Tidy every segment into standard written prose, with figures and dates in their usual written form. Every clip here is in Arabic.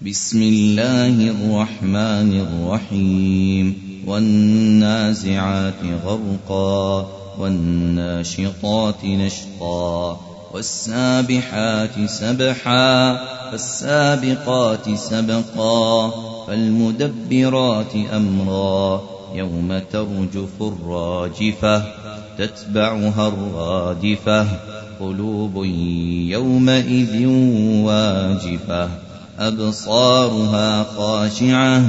بسم الله الرحمن الرحيم والنازعات غرقا والناشطات نشطا والسابحات سبحا فالسابقات سبقا فالمدبرات أمرا يوم ترجف الراجفة تتبعها الرادفة قلوب يومئذ واجفة أبصارها خاشعة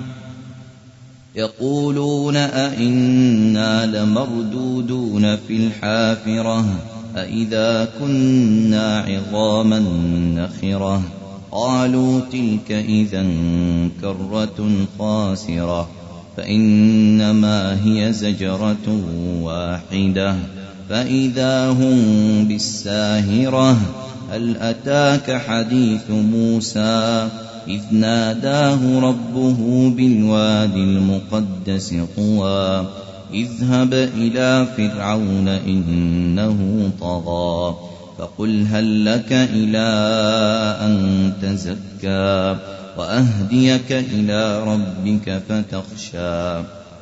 يقولون أئنا لمردودون في الحافرة أئذا كنا عظاما نخرة قالوا تلك إذا كرة خاسرة فإنما هي زجرة واحدة فإذا هم بالساهرة هل أتاك حديث موسى إذ ناداه ربه بالوادي المقدس طوى اذهب إلى فرعون إنه طغى فقل هل لك إلى أن تزكى وأهديك إلى ربك فتخشى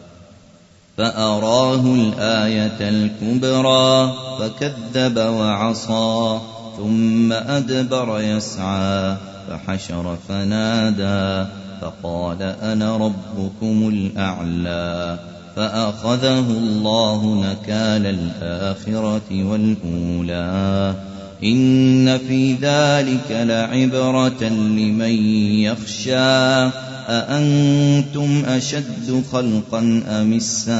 فأراه الآية الكبرى فكذب وعصى ثم أدبر يسعى فحشر فنادى فقال أنا ربكم الأعلى فأخذه الله نكال الآخرة والأولى إن في ذلك لعبرة لمن يخشى أأنتم أشد خلقا أم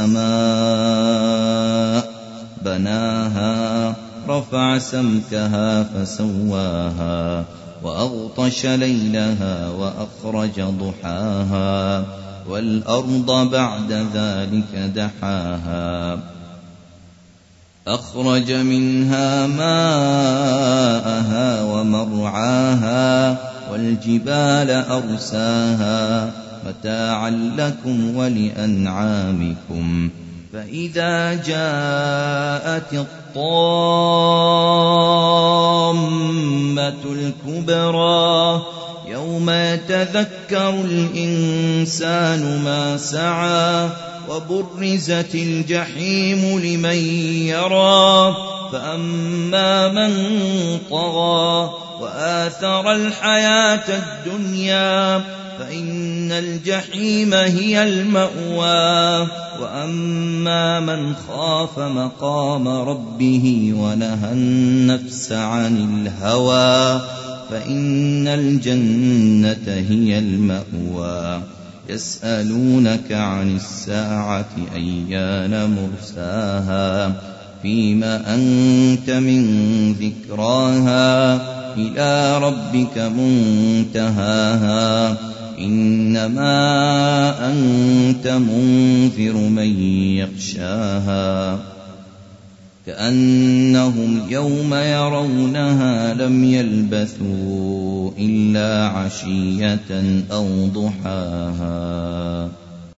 السماء بناها رفع سمكها فسواها وأغطش ليلها وأخرج ضحاها والأرض بعد ذلك دحاها أخرج منها ماءها ومرعاها والجبال أرساها متاعا لكم ولأنعامكم فإذا جاءت الطامة الكبرى يوم يتذكر الإنسان ما سعى وبرزت الجحيم لمن يرى فأما من طغى وآثر الحياة الدنيا فإن الجحيم هي المأوى وأما من خاف مقام ربه ونهى النفس عن الهوى فإن الجنة هي المأوى يسألونك عن الساعة أيان مرساها فيما أنت من ذكراها إلى ربك منتهاها إنما أنت منذر من يخشاها كأنهم يوم يرونها لم يلبثوا إلا عشية أو ضحاها.